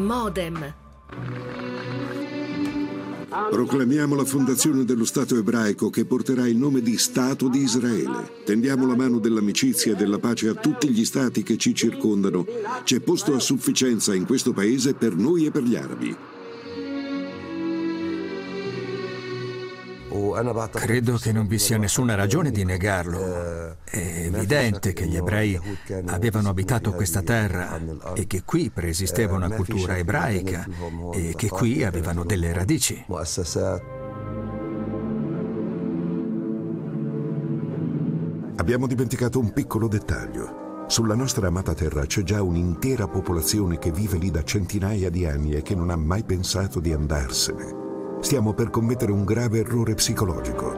Modem. Proclamiamo la fondazione dello Stato ebraico che porterà il nome di Stato di Israele. Tendiamo la mano dell'amicizia e della pace a tutti gli stati che ci circondano. C'è posto a sufficienza in questo paese per noi e per gli arabi. Credo che non vi sia nessuna ragione di negarlo. È evidente che gli ebrei avevano abitato questa terra e che qui preesisteva una cultura ebraica e che qui avevano delle radici. Abbiamo dimenticato un piccolo dettaglio. Sulla nostra amata terra c'è già un'intera popolazione che vive lì da centinaia di anni e che non ha mai pensato di andarsene. Stiamo per commettere un grave errore psicologico.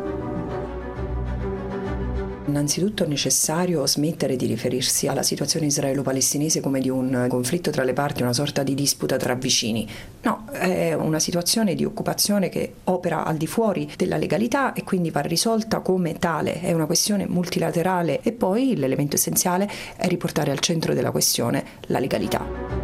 Innanzitutto è necessario smettere di riferirsi alla situazione israelo-palestinese come di un conflitto tra le parti, una sorta di disputa tra vicini. No, è una situazione di occupazione che opera al di fuori della legalità e quindi va risolta come tale. È una questione multilaterale e poi l'elemento essenziale è riportare al centro della questione la legalità.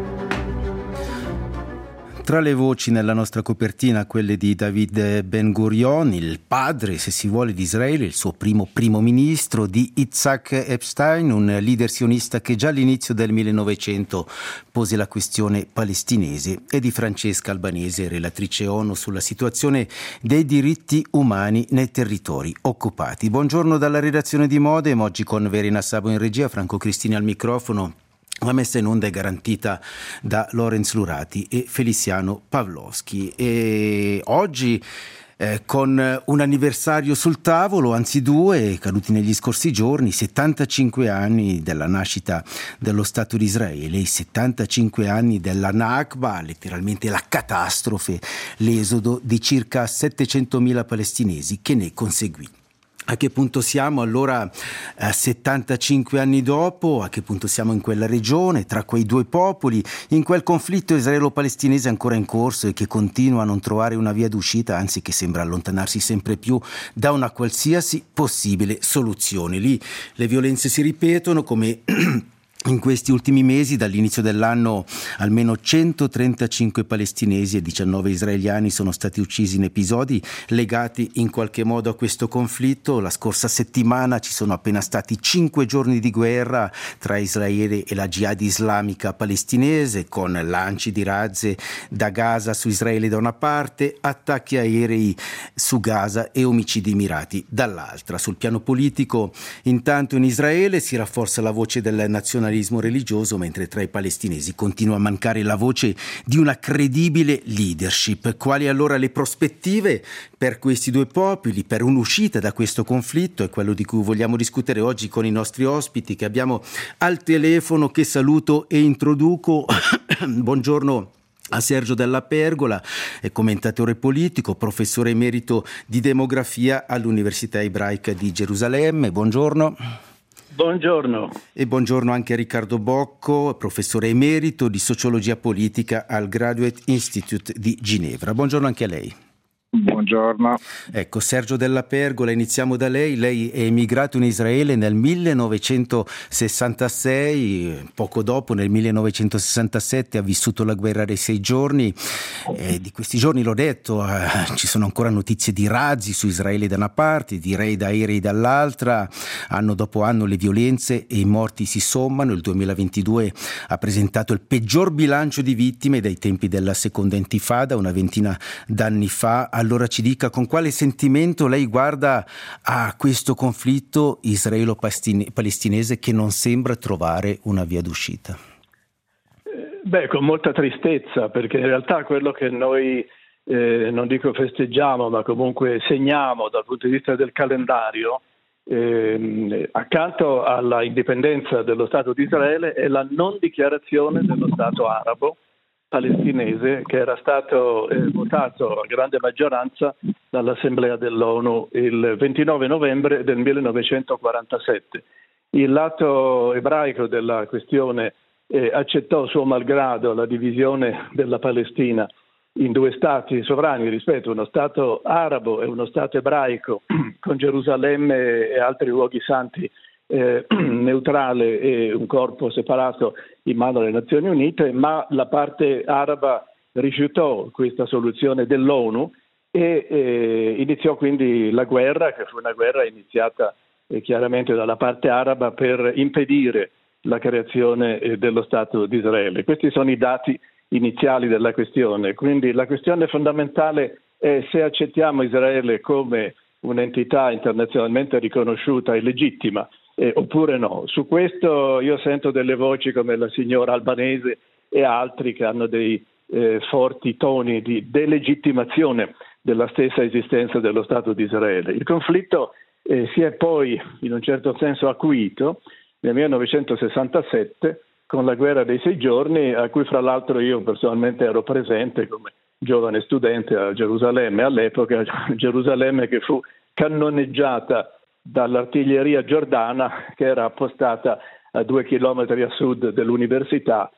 Tra le voci nella nostra copertina quelle di David Ben Gurion, il padre, se si vuole, di Israele, il suo primo ministro, di Itzhak Epstein, un leader sionista che già all'inizio del 1900 pose la questione palestinese, e di Francesca Albanese, relatrice ONU sulla situazione dei diritti umani nei territori occupati. Buongiorno dalla redazione di Modem, oggi con Verena Sabo in regia, Franco Cristini al microfono. La messa in onda è garantita da Lorenz Lurati e Feliciano Pavlovski. E oggi con un anniversario sul tavolo, anzi due, caduti negli scorsi giorni, 75 anni dalla nascita dello Stato di Israele, i 75 anni della Nakba, letteralmente la catastrofe, l'esodo di circa 700.000 palestinesi che ne conseguì. A che punto siamo allora 75 anni dopo? A che punto siamo in quella regione, tra quei due popoli, in quel conflitto israelo-palestinese ancora in corso e che continua a non trovare una via d'uscita, anzi che sembra allontanarsi sempre più da una qualsiasi possibile soluzione. Lì le violenze si ripetono come in questi ultimi mesi. Dall'inizio dell'anno almeno 135 palestinesi e 19 israeliani sono stati uccisi in episodi legati in qualche modo a questo conflitto. La scorsa settimana ci sono appena stati 5 giorni di guerra tra Israele e la Jihad islamica palestinese, con lanci di razze da Gaza su Israele da una parte, attacchi aerei su Gaza e omicidi mirati dall'altra. Sul piano politico, intanto in Israele si rafforza la voce del nazionalismo religioso, mentre tra i palestinesi continua a mancare la voce di una credibile leadership. Quali allora le prospettive per questi due popoli, per un'uscita da questo conflitto? È quello di cui vogliamo discutere oggi con i nostri ospiti che abbiamo al telefono, che saluto e introduco. Buongiorno a Sergio Della Pergola, è commentatore politico, professore emerito di demografia all'Università Ebraica di Gerusalemme. Buongiorno. Buongiorno. E buongiorno anche a Riccardo Bocco, professore emerito di sociologia politica al Graduate Institute di Ginevra. Buongiorno anche a lei. Buongiorno. Ecco, Sergio Della Pergola, iniziamo da lei. Lei è emigrato in Israele nel 1966, poco dopo, nel 1967, ha vissuto la guerra dei 6 giorni. Di questi giorni, l'ho detto, ci sono ancora notizie di razzi su Israele da una parte, di raid aerei dall'altra. Anno dopo anno le violenze e i morti si sommano. Il 2022 ha presentato il peggior bilancio di vittime dai tempi della seconda intifada, una ventina d'anni fa. Allora ci dica con quale sentimento lei guarda a questo conflitto israelo-palestinese che non sembra trovare una via d'uscita. Con molta tristezza, perché in realtà quello che noi non dico festeggiamo, ma comunque segniamo dal punto di vista del calendario, accanto alla indipendenza dello Stato di Israele, è la non dichiarazione dello Stato arabo palestinese, che era stato votato a grande maggioranza dall'Assemblea dell'ONU il 29 novembre del 1947. Il lato ebraico della questione accettò suo malgrado la divisione della Palestina in 2 stati sovrani, rispetto, uno stato arabo e uno stato ebraico, con Gerusalemme e altri luoghi santi neutrale e un corpo separato in mano alle Nazioni Unite, ma la parte araba rifiutò questa soluzione dell'ONU e iniziò quindi la guerra, che fu una guerra iniziata chiaramente dalla parte araba per impedire la creazione dello Stato di Israele. Questi sono i dati iniziali della questione, quindi la questione fondamentale è se accettiamo Israele come un'entità internazionalmente riconosciuta e legittima oppure no. Su questo io sento delle voci come la signora Albanese e altri che hanno dei forti toni di delegittimazione della stessa esistenza dello Stato di Israele. Il conflitto si è poi in un certo senso acuito nel 1967 con la guerra dei 6 giorni, a cui fra l'altro io personalmente ero presente come giovane studente a Gerusalemme, all'epoca Gerusalemme che fu cannoneggiata dall'artiglieria giordana che era appostata a 2 chilometri a sud dell'università.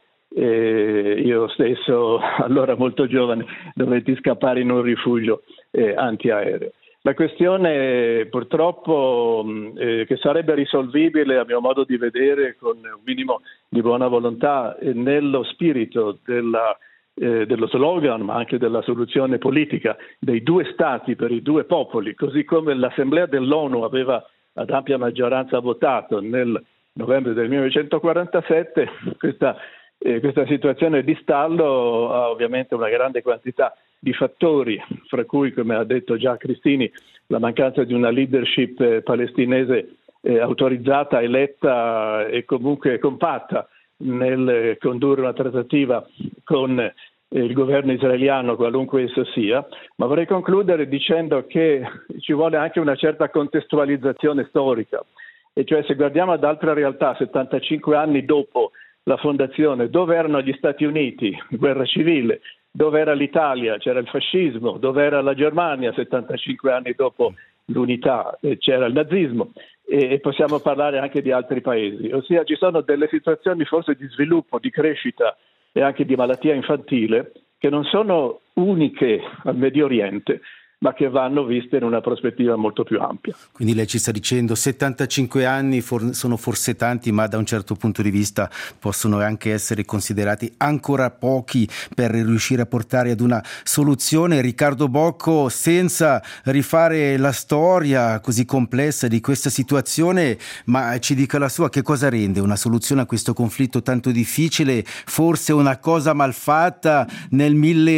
Io stesso, allora molto giovane, dovetti scappare in un rifugio antiaereo. La questione purtroppo che sarebbe risolvibile a mio modo di vedere con un minimo di buona volontà nello spirito dello slogan ma anche della soluzione politica dei 2 stati per i 2 popoli, così come l'Assemblea dell'ONU aveva ad ampia maggioranza votato nel novembre del 1947, questa situazione di stallo ha ovviamente una grande quantità di fattori, fra cui, come ha detto già Cristini, la mancanza di una leadership palestinese autorizzata, eletta e comunque compatta nel condurre una trattativa con il governo israeliano, qualunque esso sia, ma vorrei concludere dicendo che ci vuole anche una certa contestualizzazione storica, e cioè se guardiamo ad altre realtà 75 anni dopo la fondazione, dove erano gli Stati Uniti, guerra civile, dove era l'Italia, c'era il fascismo, dove era la Germania 75 anni dopo l'unità, c'era il nazismo, e possiamo parlare anche di altri paesi, ossia ci sono delle situazioni forse di sviluppo, di crescita e anche di malattia infantile che non sono uniche al Medio Oriente, ma che vanno viste in una prospettiva molto più ampia. Quindi lei ci sta dicendo 75 anni sono forse tanti, ma da un certo punto di vista possono anche essere considerati ancora pochi per riuscire a portare ad una soluzione. Riccardo Bocco, senza rifare la storia così complessa di questa situazione, ma ci dica la sua, che cosa rende una soluzione a questo conflitto tanto difficile? Forse una cosa malfatta nel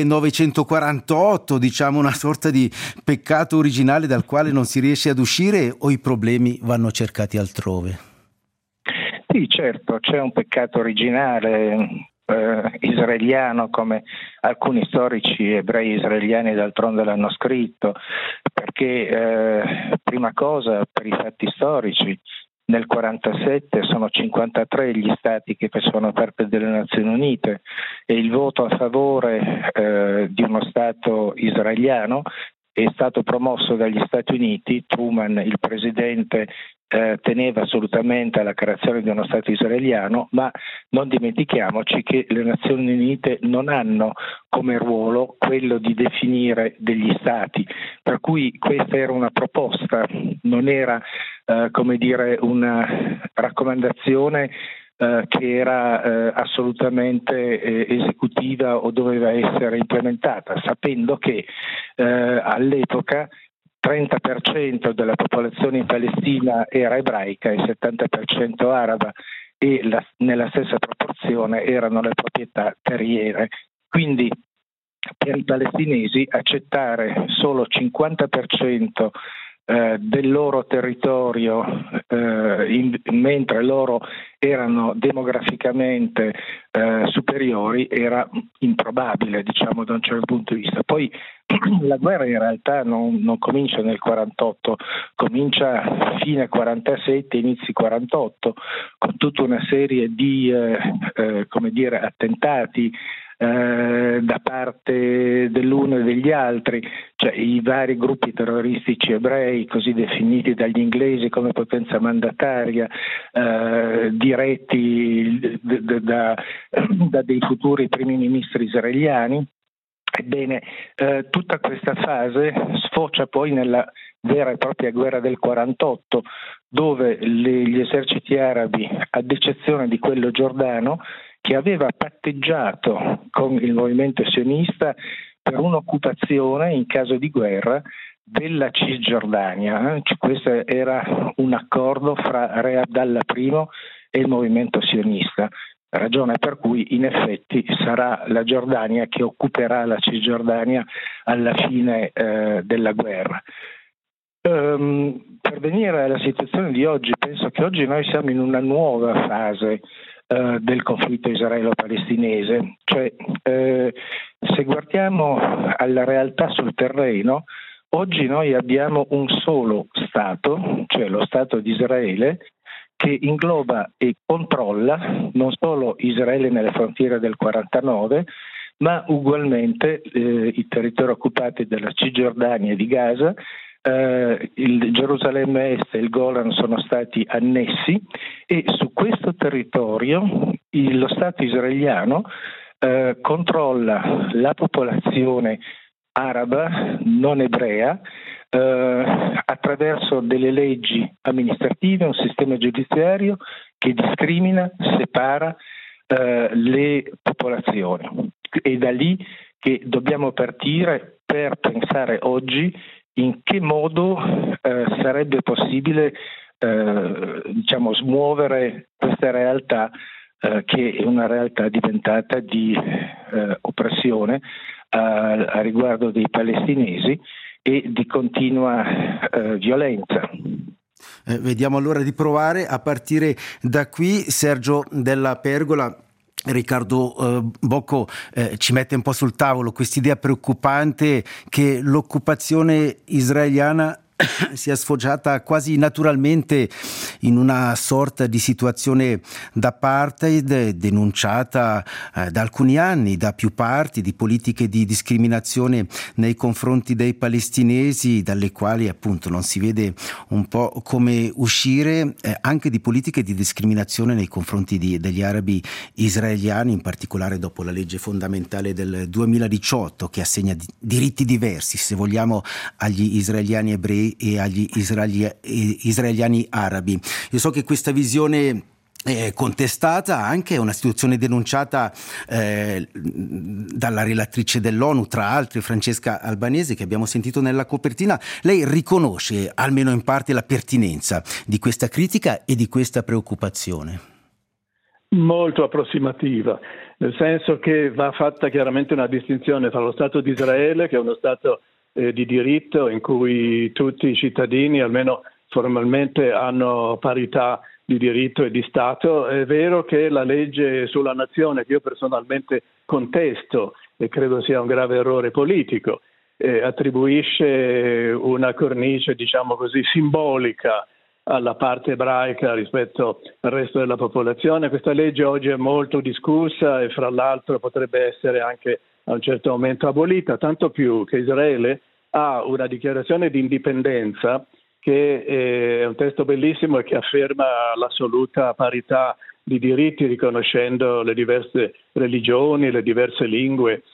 1948, diciamo una sorta di peccato originale dal quale non si riesce ad uscire, o i problemi vanno cercati altrove? Sì, certo, c'è un peccato originale israeliano, come alcuni storici ebrei israeliani d'altronde l'hanno scritto, perché prima cosa, per i fatti storici, nel 1947 sono 53 gli stati che facevano parte delle Nazioni Unite e il voto a favore di uno Stato israeliano è stato promosso dagli Stati Uniti. Truman, il presidente, teneva assolutamente alla creazione di uno Stato israeliano, ma non dimentichiamoci che le Nazioni Unite non hanno come ruolo quello di definire degli Stati, per cui questa era una proposta, non era una raccomandazione che era assolutamente esecutiva o doveva essere implementata, sapendo che all'epoca 30% della popolazione in Palestina era ebraica e 70% araba, e nella stessa proporzione erano le proprietà terriere. Quindi per i palestinesi accettare solo 50% del loro territorio, mentre loro erano demograficamente superiori, era improbabile, diciamo, da un certo punto di vista. Poi la guerra in realtà non comincia nel 48, comincia fine 47, inizi 48, con tutta una serie di attentati da parte dell'uno e degli altri, cioè i vari gruppi terroristici ebrei, così definiti dagli inglesi come potenza mandataria, diretti da dei futuri primi ministri israeliani. Ebbene, tutta questa fase sfocia poi nella vera e propria guerra del 48, dove gli eserciti arabi, ad eccezione di quello giordano, che aveva patteggiato con il movimento sionista per un'occupazione in caso di guerra della Cisgiordania. Questo era un accordo fra Re Abdallah I e il movimento sionista, ragione per cui in effetti sarà la Giordania che occuperà la Cisgiordania alla fine della guerra. Per venire alla situazione di oggi, penso che oggi noi siamo in una nuova fase del conflitto israelo-palestinese, cioè se guardiamo alla realtà sul terreno, oggi noi abbiamo un solo Stato, cioè lo Stato di Israele, che ingloba e controlla non solo Israele nelle frontiere del 49, ma ugualmente i territori occupati della Cisgiordania e di Gaza. Il Gerusalemme Est e il Golan sono stati annessi e su questo territorio lo Stato israeliano controlla la popolazione araba non ebrea attraverso delle leggi amministrative, un sistema giudiziario che discrimina, separa le popolazioni. È da lì che dobbiamo partire per pensare oggi in che modo sarebbe possibile smuovere questa realtà che è una realtà diventata di oppressione a riguardo dei palestinesi e di continua violenza. Vediamo allora di provare a partire da qui. Sergio Della Pergola, Riccardo Bocco ci mette un po' sul tavolo quest'idea preoccupante che l'occupazione israeliana sia sfoggiata quasi naturalmente in una sorta di situazione d'apartheid denunciata da alcuni anni da più parti, di politiche di discriminazione nei confronti dei palestinesi, dalle quali appunto non si vede un po' come uscire, anche di politiche di discriminazione nei confronti degli arabi israeliani, in particolare dopo la legge fondamentale del 2018 che assegna diritti diversi, se vogliamo, agli israeliani ebrei e agli israeliani arabi. Io so che questa visione contestata anche è una situazione denunciata dalla relatrice dell'ONU, tra altri Francesca Albanese, che abbiamo sentito nella copertina. Lei riconosce almeno in parte la pertinenza di questa critica e di questa preoccupazione? Molto approssimativa, nel senso che va fatta chiaramente una distinzione tra lo Stato di Israele, che è uno Stato di diritto in cui tutti i cittadini almeno formalmente hanno parità di diritto e di Stato. È vero che la legge sulla nazione, che io personalmente contesto e credo sia un grave errore politico, attribuisce una cornice, diciamo così, simbolica alla parte ebraica rispetto al resto della popolazione. Questa legge oggi è molto discussa e fra l'altro potrebbe essere anche a un certo momento abolita, tanto più che Israele ha una dichiarazione di indipendenza che è un testo bellissimo e che afferma l'assoluta parità di diritti riconoscendo le diverse religioni, le diverse lingue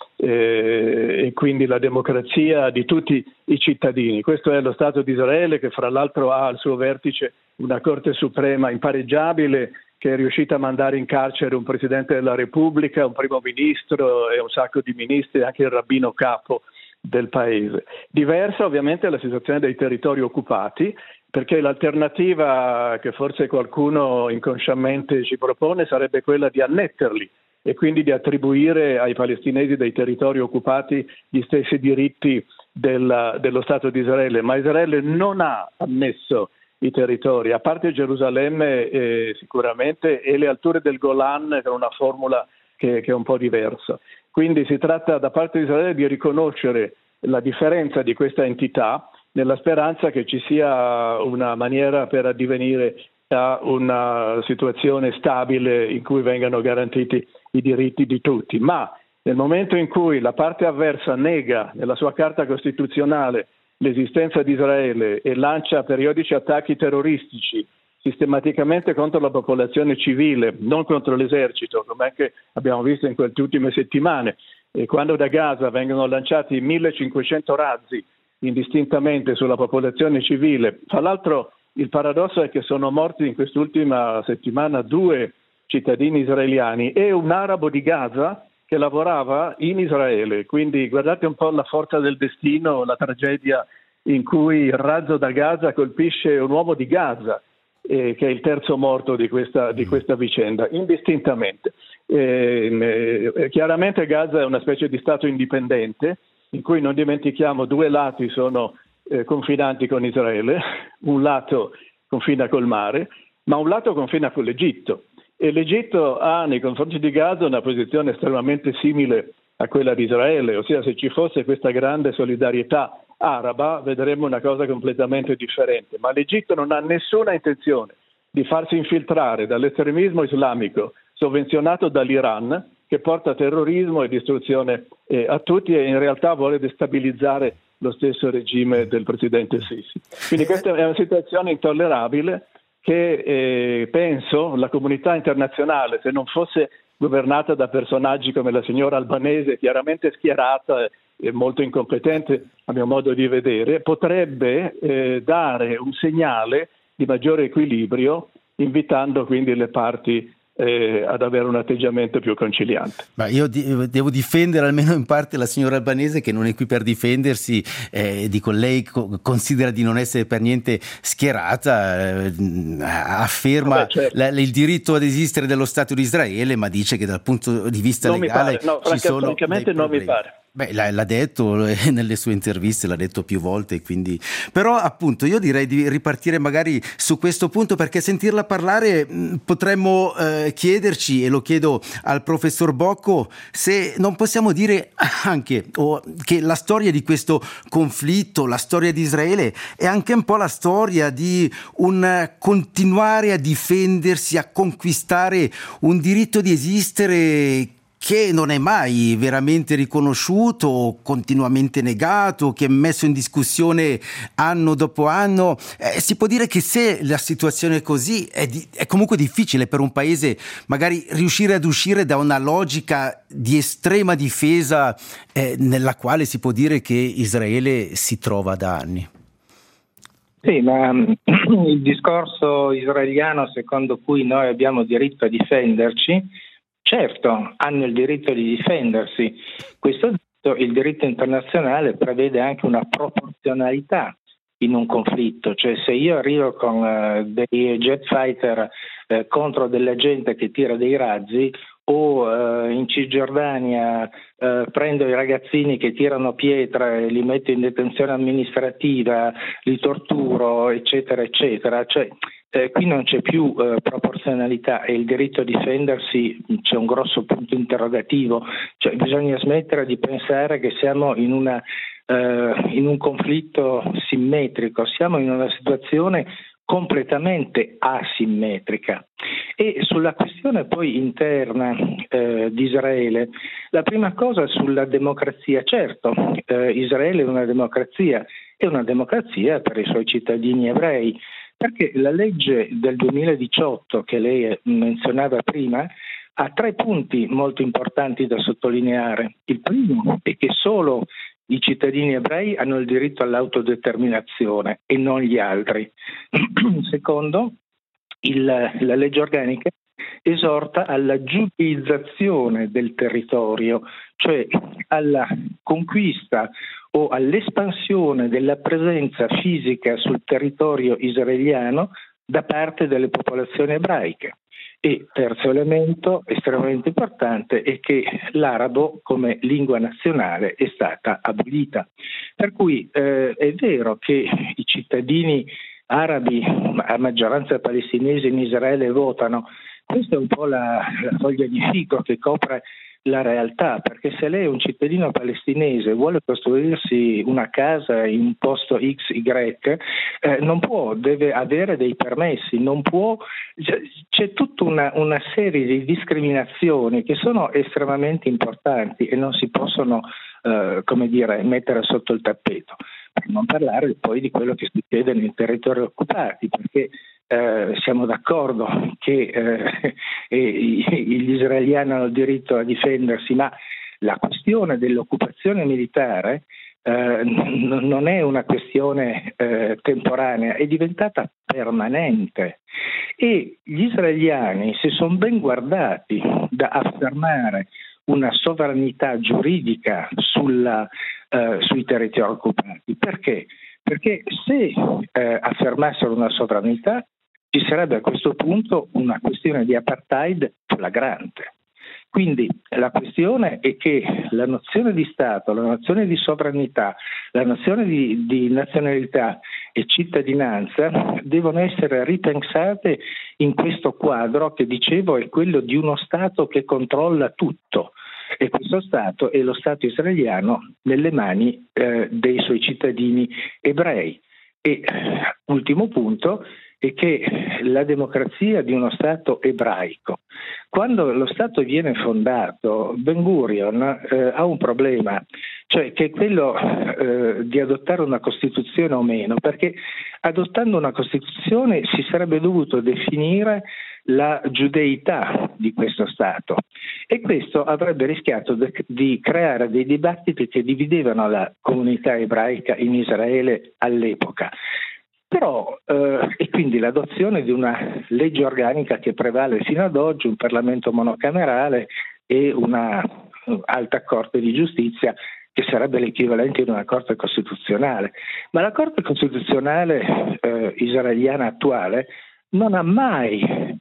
e quindi la democrazia di tutti i cittadini. Questo è lo Stato di Israele, che fra l'altro ha al suo vertice una Corte Suprema impareggiabile, che è riuscita a mandare in carcere un Presidente della Repubblica, un Primo Ministro e un sacco di ministri, anche il rabbino capo del paese. Diversa ovviamente è la situazione dei territori occupati, perché l'alternativa che forse qualcuno inconsciamente ci propone sarebbe quella di annetterli e quindi di attribuire ai palestinesi dei territori occupati gli stessi diritti dello Stato di Israele, ma Israele non ha annesso i territori, a parte Gerusalemme sicuramente, e le alture del Golan, con una formula che è un po' diversa. Quindi si tratta da parte di Israele di riconoscere la differenza di questa entità nella speranza che ci sia una maniera per addivenire a una situazione stabile in cui vengano garantiti i diritti di tutti. Ma nel momento in cui la parte avversa nega nella sua Carta Costituzionale l'esistenza di Israele e lancia periodici attacchi terroristici sistematicamente contro la popolazione civile, non contro l'esercito, come anche abbiamo visto in queste ultime settimane, e quando da Gaza vengono lanciati 1500 razzi indistintamente sulla popolazione civile, tra l'altro Il paradosso è che sono morti in quest'ultima settimana 2 cittadini israeliani e un arabo di Gaza che lavorava in Israele. Quindi guardate un po' la forza del destino, la tragedia in cui il razzo da Gaza colpisce un uomo di Gaza, che è il terzo morto di questa vicenda, indistintamente. Chiaramente Gaza è una specie di stato indipendente, in cui non dimentichiamo 2 lati sono confinanti con Israele, un lato confina col mare, ma un lato confina con l'Egitto. E l'Egitto ha nei confronti di Gaza una posizione estremamente simile a quella di Israele, ossia se ci fosse questa grande solidarietà araba vedremo una cosa completamente differente, ma l'Egitto non ha nessuna intenzione di farsi infiltrare dall'estremismo islamico sovvenzionato dall'Iran, che porta terrorismo e distruzione a tutti e in realtà vuole destabilizzare lo stesso regime del presidente Sisi. Quindi questa è una situazione intollerabile che penso la comunità internazionale, se non fosse governata da personaggi come la signora Albanese, chiaramente schierata e molto incompetente a mio modo di vedere, potrebbe dare un segnale di maggiore equilibrio, invitando quindi le parti ad avere un atteggiamento più conciliante. Ma io devo difendere almeno in parte la signora Albanese, che non è qui per difendersi, dico, lei considera di non essere per niente schierata, afferma il diritto ad esistere dello Stato di Israele, ma dice che dal punto di vista legale ci sono francamente non mi pare. Beh, l'ha detto nelle sue interviste, l'ha detto più volte, quindi. Però appunto io direi di ripartire magari su questo punto, perché sentirla parlare potremmo chiederci, e lo chiedo al professor Bocco, se non possiamo dire anche che la storia di questo conflitto, la storia di Israele, è anche un po' la storia di un continuare a difendersi, a conquistare un diritto di esistere che non è mai veramente riconosciuto, continuamente negato, che è messo in discussione anno dopo anno. Si può dire che se la situazione è così, è comunque difficile per un paese magari riuscire ad uscire da una logica di estrema difesa nella quale si può dire che Israele si trova da anni. Sì, ma il discorso israeliano secondo cui noi abbiamo diritto a difenderci, certo, hanno il diritto di difendersi. Il diritto internazionale prevede anche una proporzionalità in un conflitto, cioè se io arrivo con dei jet fighter contro della gente che tira dei razzi, o in Cisgiordania prendo i ragazzini che tirano pietre e li metto in detenzione amministrativa, li torturo, eccetera, eccetera, cioè qui non c'è più proporzionalità e il diritto a difendersi c'è un grosso punto interrogativo, cioè bisogna smettere di pensare che siamo in un conflitto simmetrico, siamo in una situazione completamente asimmetrica. E sulla questione poi interna di Israele, la prima cosa sulla democrazia, certo, Israele è una democrazia per i suoi cittadini ebrei, perché la legge del 2018 che lei menzionava prima ha 3 punti molto importanti da sottolineare. Il primo è che solo i cittadini ebrei hanno il diritto all'autodeterminazione e non gli altri. Secondo, la legge organica esorta alla giudeizzazione del territorio, cioè alla conquista o all'espansione della presenza fisica sul territorio israeliano da parte delle popolazioni ebraiche. E terzo elemento estremamente importante è che l'arabo come lingua nazionale è stata abolita. Per cui è vero che i cittadini arabi a maggioranza palestinese in Israele votano, questa è un po' la foglia di fico che copre la realtà, perché se lei è un cittadino palestinese e vuole costruirsi una casa in un posto XY, non può, deve avere dei permessi, non può, c'è tutta una serie di discriminazioni che sono estremamente importanti e non si possono mettere sotto il tappeto. Per non parlare poi di quello che succede nei territori occupati, perché siamo d'accordo che gli israeliani hanno il diritto a difendersi, ma la questione dell'occupazione militare non è una questione temporanea, è diventata permanente, e gli israeliani si sono ben guardati da affermare una sovranità giuridica sui territori occupati. Perché? Perché se affermassero una sovranità ci sarebbe a questo punto una questione di apartheid flagrante. Quindi la questione è che la nozione di Stato, la nozione di sovranità, la nozione di nazionalità e cittadinanza devono essere ripensate in questo quadro che, dicevo, è quello di uno Stato che controlla tutto, e questo Stato è lo Stato israeliano nelle mani dei suoi cittadini ebrei. E ultimo punto è che la democrazia di uno Stato ebraico, quando lo Stato viene fondato, Ben Gurion ha un problema, cioè che è quello di adottare una Costituzione o meno, perché adottando una Costituzione si sarebbe dovuto definire la giudeità di questo Stato, e questo avrebbe rischiato di creare dei dibattiti che dividevano la comunità ebraica in Israele all'epoca. Però, e quindi l'adozione di una legge organica che prevale fino ad oggi, un Parlamento monocamerale e una alta Corte di Giustizia che sarebbe l'equivalente di una Corte Costituzionale. Ma la Corte Costituzionale israeliana attuale non ha mai,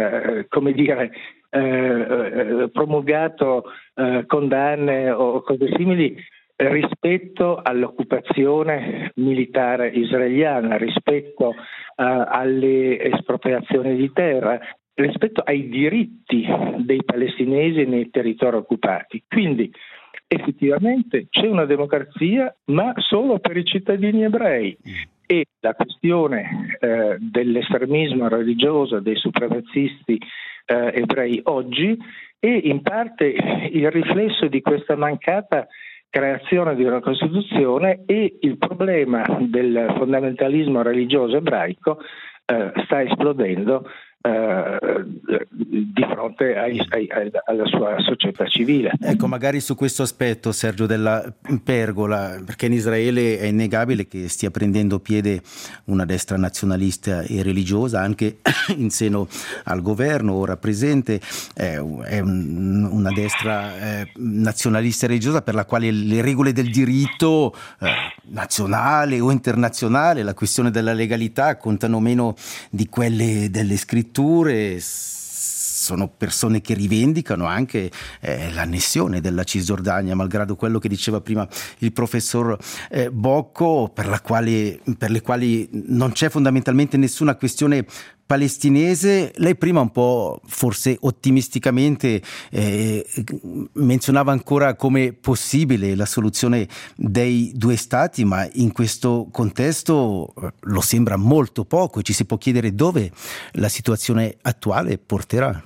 promulgato condanne o cose simili rispetto all'occupazione militare israeliana, rispetto alle espropriazioni di terra, rispetto ai diritti dei palestinesi nei territori occupati. Quindi effettivamente c'è una democrazia, ma solo per i cittadini ebrei. E la questione dell'estremismo religioso dei supremazisti ebrei oggi è in parte il riflesso di questa mancata creazione di una Costituzione, e il problema del fondamentalismo religioso ebraico sta esplodendo di fronte alla sua società civile. Ecco, magari su questo aspetto, Sergio Della Pergola, perché in Israele è innegabile che stia prendendo piede una destra nazionalista e religiosa anche in seno al governo ora presente, è una destra nazionalista e religiosa per la quale le regole del diritto nazionale o internazionale, la questione della legalità contano meno di quelle delle scritture. Sono persone che rivendicano anche l'annessione della Cisgiordania, malgrado quello che diceva prima il professor Bocco, per le quali non c'è fondamentalmente nessuna questione palestinese. Lei prima un po', forse ottimisticamente, menzionava ancora come possibile la soluzione dei due stati, ma in questo contesto lo sembra molto poco, e ci si può chiedere dove la situazione attuale porterà.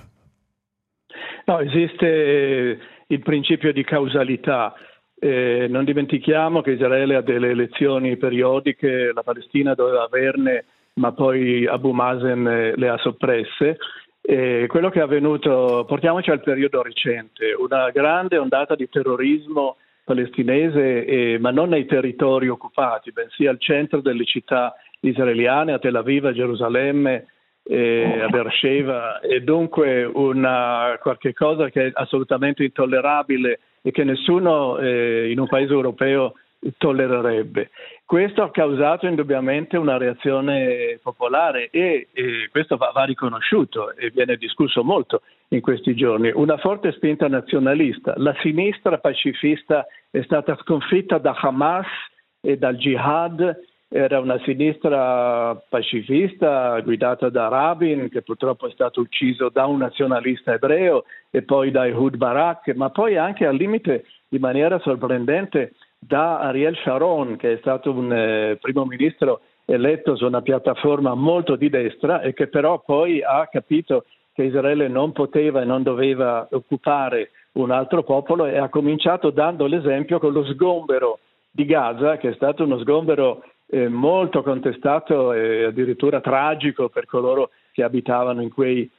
No, esiste il principio di causalità. Non dimentichiamo che Israele ha delle elezioni periodiche, la Palestina doveva averne, ma poi Abu Mazen le ha soppresse. Quello che è avvenuto, portiamoci al periodo recente, una grande ondata di terrorismo palestinese, ma non nei territori occupati, bensì al centro delle città israeliane, a Tel Aviv, a Gerusalemme, a Beersheva, e dunque qualche cosa che è assolutamente intollerabile e che nessuno in un paese europeo tollererebbe. Questo ha causato indubbiamente una reazione popolare, e questo va riconosciuto e viene discusso molto in questi giorni. Una forte spinta nazionalista. La sinistra pacifista è stata sconfitta da Hamas e dal Jihad. Era una sinistra pacifista guidata da Rabin, che purtroppo è stato ucciso da un nazionalista ebreo, e poi da Ehud Barak, ma poi anche al limite, in maniera sorprendente, da Ariel Sharon, che è stato un primo ministro eletto su una piattaforma molto di destra, e che però poi ha capito che Israele non poteva e non doveva occupare un altro popolo, e ha cominciato dando l'esempio con lo sgombero di Gaza, che è stato uno sgombero molto contestato e addirittura tragico per coloro che abitavano in quei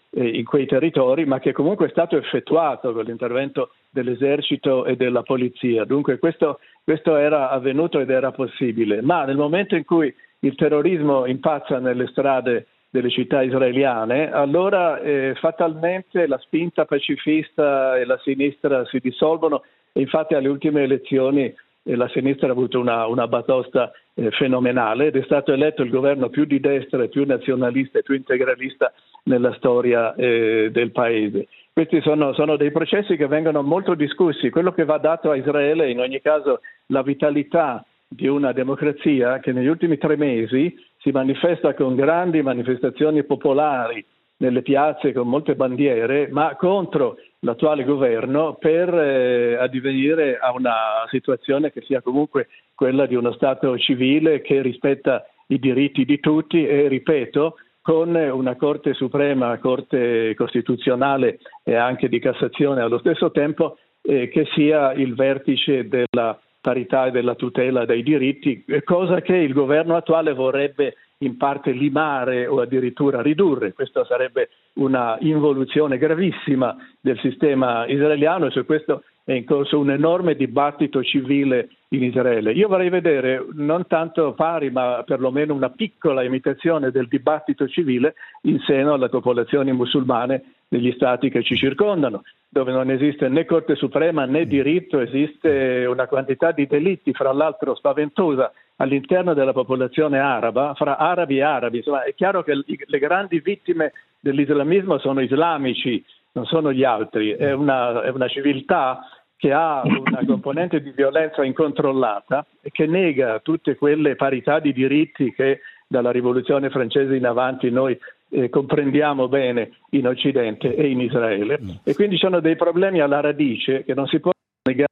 in quei territori, ma che comunque è stato effettuato con l'intervento dell'esercito e della polizia. Dunque questo era avvenuto ed era possibile, ma nel momento in cui il terrorismo impazza nelle strade delle città israeliane, allora fatalmente la spinta pacifista e la sinistra si dissolvono, e infatti alle ultime elezioni la sinistra ha avuto una batosta fenomenale ed è stato eletto il governo più di destra e più nazionalista e più integralista nella storia del paese. Questi sono dei processi che vengono molto discussi. Quello che va dato a Israele è in ogni caso la vitalità di una democrazia che negli ultimi 3 mesi si manifesta con grandi manifestazioni popolari nelle piazze con molte bandiere, ma contro l'attuale governo per addivenire a una situazione che sia comunque quella di uno Stato civile che rispetta i diritti di tutti e, ripeto, con una Corte Suprema, Corte Costituzionale e anche di Cassazione allo stesso tempo, che sia il vertice della parità e della tutela dei diritti, cosa che il governo attuale vorrebbe in parte limare o addirittura ridurre. Questa sarebbe una involuzione gravissima del sistema israeliano e su questo è in corso un enorme dibattito civile in Israele. Io vorrei vedere non tanto pari, ma perlomeno una piccola imitazione del dibattito civile in seno alle popolazioni musulmane degli stati che ci circondano, dove non esiste né Corte Suprema né diritto, esiste una quantità di delitti, fra l'altro spaventosa, all'interno della popolazione araba, fra arabi e arabi. Insomma, è chiaro che le grandi vittime dell'islamismo sono islamici, non sono gli altri. È una civiltà che ha una componente di violenza incontrollata e che nega tutte quelle parità di diritti che dalla rivoluzione francese in avanti noi comprendiamo bene in Occidente e in Israele. E quindi ci sono dei problemi alla radice che non si può negare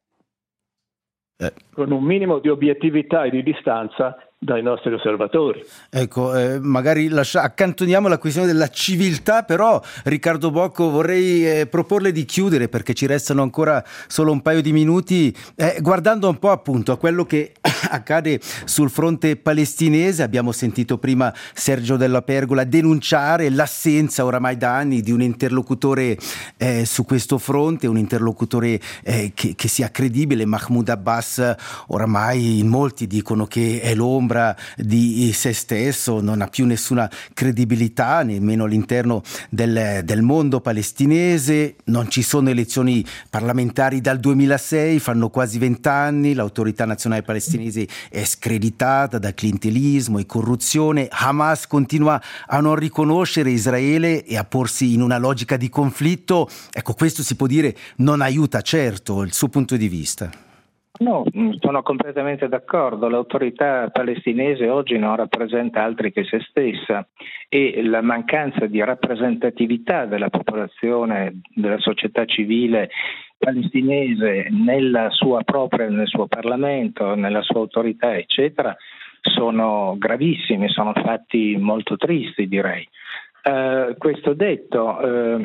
con un minimo di obiettività e di distanza dai nostri osservatori. Ecco, magari accantoniamo la questione della civiltà, però Riccardo Bocco vorrei proporle di chiudere, perché ci restano ancora solo un paio di minuti, guardando un po' appunto a quello che accade sul fronte palestinese. Abbiamo sentito prima Sergio Della Pergola denunciare l'assenza oramai da anni di un interlocutore su questo fronte, un interlocutore che sia credibile. Mahmoud Abbas oramai in molti dicono che è l'ombra di se stesso, non ha più nessuna credibilità nemmeno all'interno del mondo palestinese. Non ci sono elezioni parlamentari dal 2006, fanno quasi 20 anni, l'autorità nazionale palestinese è screditata da clientelismo e corruzione. Hamas continua a non riconoscere Israele e a porsi in una logica di conflitto. Ecco, questo si può dire non aiuta certo. Il suo punto di vista? No, sono completamente d'accordo. L'autorità palestinese oggi non rappresenta altri che se stessa e la mancanza di rappresentatività della popolazione, della società civile palestinese nel suo Parlamento, nella sua autorità, eccetera, sono gravissimi, sono fatti molto tristi, direi. Questo detto,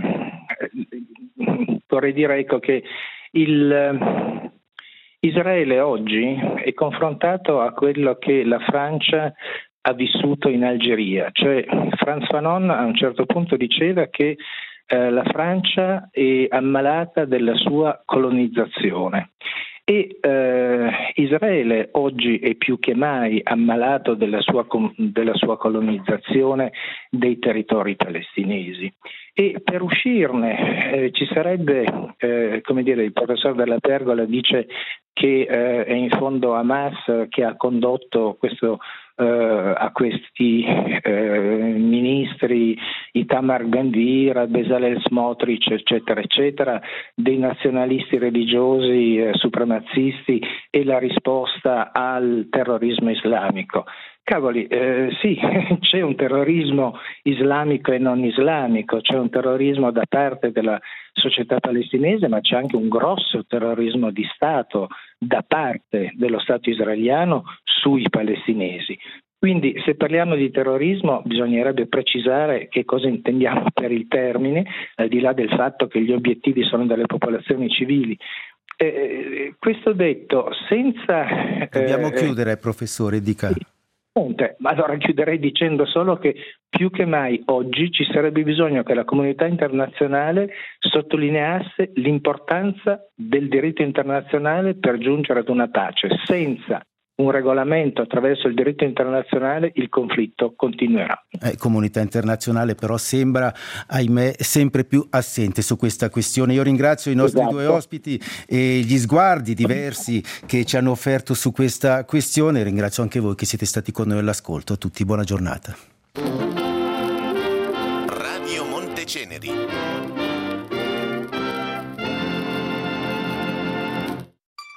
vorrei dire ecco che Israele oggi è confrontato a quello che la Francia ha vissuto in Algeria, cioè Frantz Fanon a un certo punto diceva che la Francia è ammalata della sua colonizzazione e Israele oggi è più che mai ammalato della sua colonizzazione dei territori palestinesi. E per uscirne ci sarebbe, il professor Della Pergola dice che è in fondo Hamas che ha condotto a questi ministri Itamar Ben-Gvir, Bezalel Smotrich, eccetera, eccetera, dei nazionalisti religiosi supremazisti e la risposta al terrorismo islamico. Cavoli, sì, c'è un terrorismo islamico e non islamico, c'è un terrorismo da parte della società palestinese, ma c'è anche un grosso terrorismo di Stato da parte dello Stato israeliano sui palestinesi. Quindi se parliamo di terrorismo bisognerebbe precisare che cosa intendiamo per il termine, al di là del fatto che gli obiettivi sono delle popolazioni civili. Questo detto, senza... Dobbiamo chiudere, professore, dica. Ma allora chiuderei dicendo solo che più che mai oggi ci sarebbe bisogno che la comunità internazionale sottolineasse l'importanza del diritto internazionale per giungere ad una pace. Senza un regolamento attraverso il diritto internazionale il conflitto continuerà. Comunità internazionale però sembra, ahimè, sempre più assente su questa questione. Io ringrazio i nostri due ospiti e gli sguardi diversi che ci hanno offerto su questa questione. Ringrazio anche voi che siete stati con noi all'ascolto. A tutti buona giornata. Radio Monteceneri.